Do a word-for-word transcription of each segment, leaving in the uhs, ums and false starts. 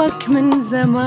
أحبك من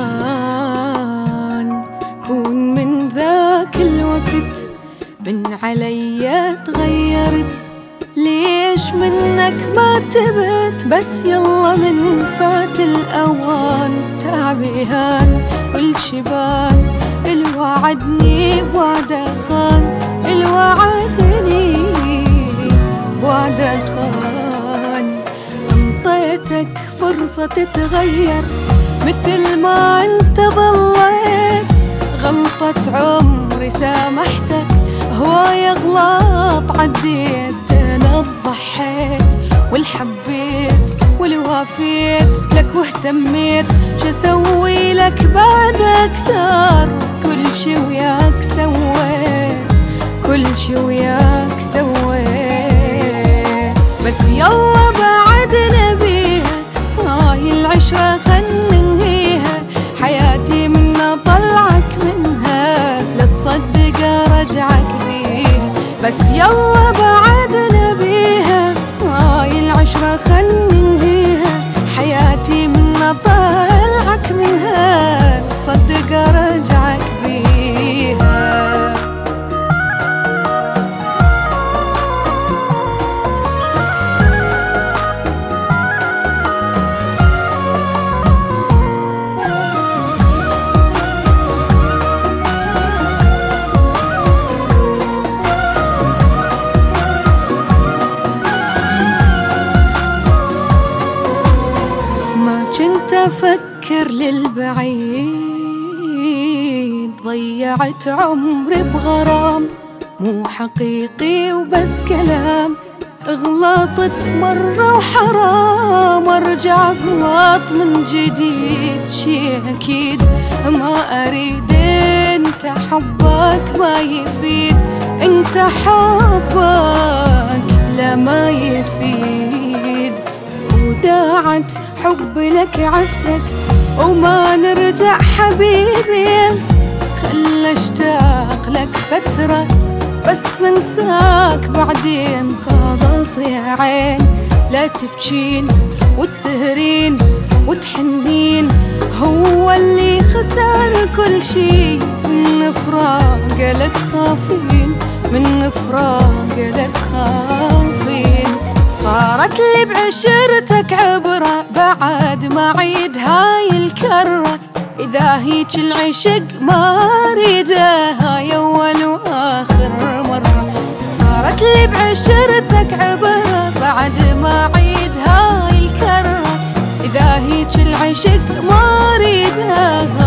زمان، كون من ذاك الوقت من علي تغيرت. ليش منك ما تبت؟ بس يلا من فات الأوان. تعبيهان كل شبان الوعدني بوعده خان، الوعدني بوعده خان. انطيتك فرصة تتغير مثل ما انت ظليت. غلطة عمري سامحتك، هواية غلط عديت. انا ضحيت والحبيت والوافيت لك واهتميت. شسوي لك بعد اكثر؟ كل شي وياك سويت، كل شي وياك سويت. بس يلا بعد نبيها، هاي العشرة خل ننهيها. حياتي منا طلعك منها، لا تصدق ارجعك فيها. بس يلا بعد نبيها، هاي العشرة خل ننهيها. حياتي منا طلعك منها، لا تصدق ارجعك فيها. كنت أفكر للبعيد، ضيعت عمري بغرام مو حقيقي وبس كلام. غلطت مرة وحرام أرجع غلط من جديد. شي أكيد ما أريد، انت حبك ما يفيد. انت حبك لا ما يفيد. وداعت حبي لك عفتك وما نرجع حبيبي. خل اشتاق لك فترة بس انساك بعدين. خلاص يا عين لا تبكين وتسهرين وتحنين. هو اللي خسر كل شي من فراق لا تخافين، من فراق لا تخافين. صارت لي بعشرتك عبرة بعد ما عيد هاي الكرة. إذا هيج العشق ما أريده، هاي أول وآخر مرة. صارت لي بعشرتك عبرة بعد ما عيد هاي الكرة. إذا هيج العشق ما أريده،